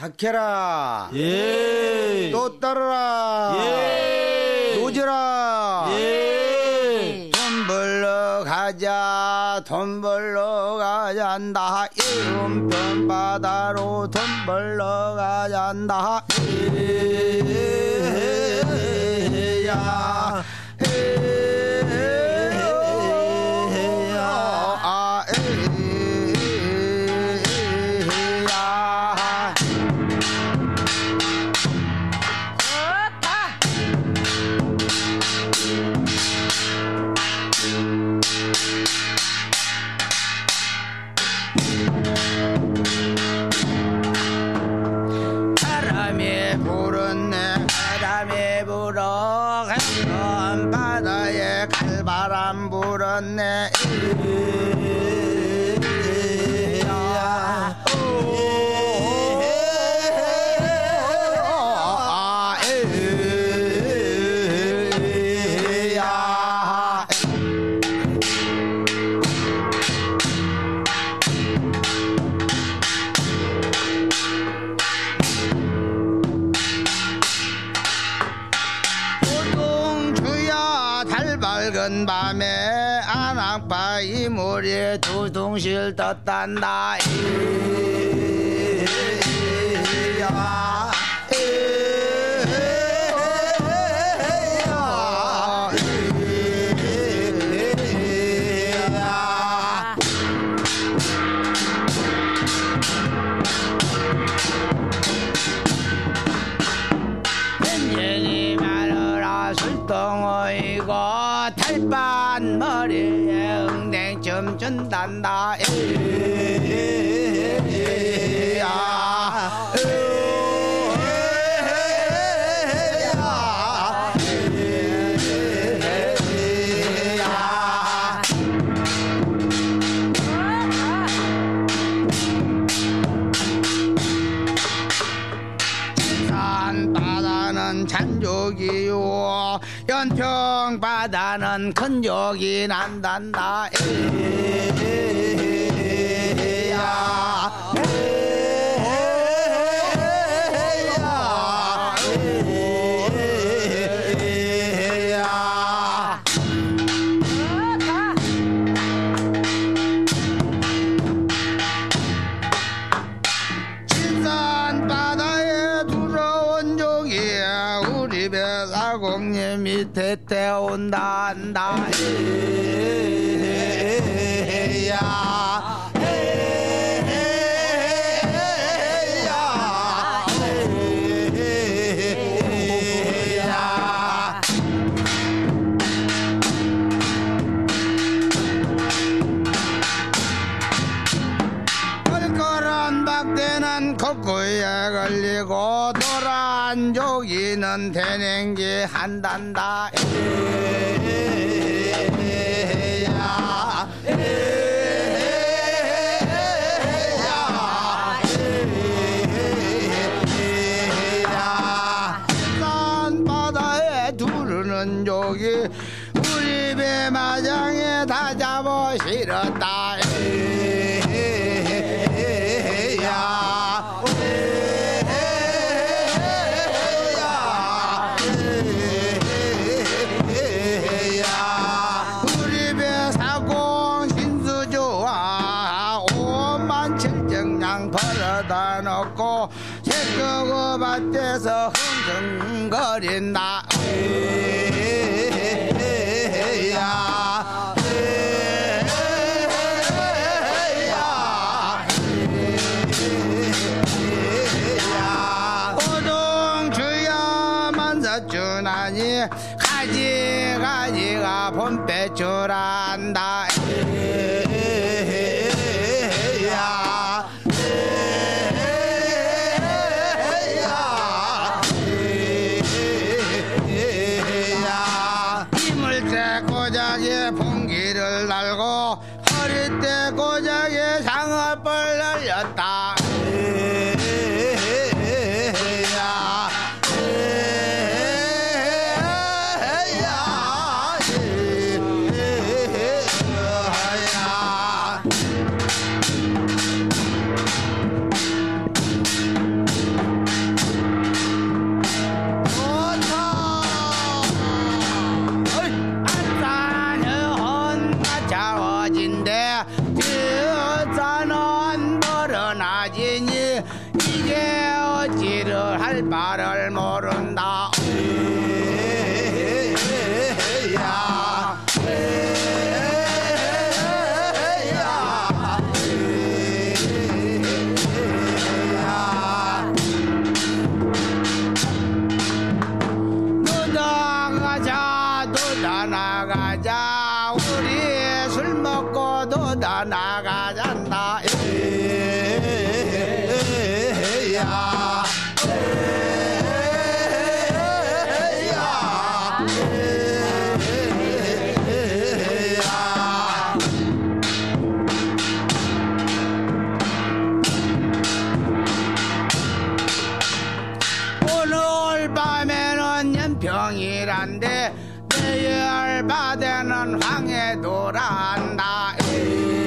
닥해라. 예. 또 따르라. 예. 노지라. 예. 돈 벌러 가자. 돈 벌러 가잔다. 이음편 바다로 돈 벌러 가잔다. 야. 바람이 불었네. 바람이 불어 간 바다에 칼바람 불었네. 밝은 밤에 안악바 이물이 두둥실 떴단다. 현진이 마누라 술덩어이고 달반 머리에 응댕점 준단다. 바다는 잔족이요 연평 바다는 큰 욕이 난단다. 진산 바다에 두러운 종이 우리 배 사공리 밑에 태운단다. 껄껄한 박대는 거꾸에 걸리고 노란 조기는 대냉기 한단다. 산 바다에 두르는 조기 우리 배 마장에 다 잡아 실었다. 우리 배 사공 신수 좋아 5만 7정량 벌어다 놓고 새끄고 밭에서 흥흥거린다. 오동주야 만사주나니 가지가지가 봄배출한다. 이물대 고작에 봉기를 달고 허리대 고작에 장어벌 날렸다. 이게 어찌를 할 바를 모른다. 나가자 우리 술 먹고 노다 나가잔다. 야 오늘 밤에는 연평이란데 내일 바대는 황해 돌아간다.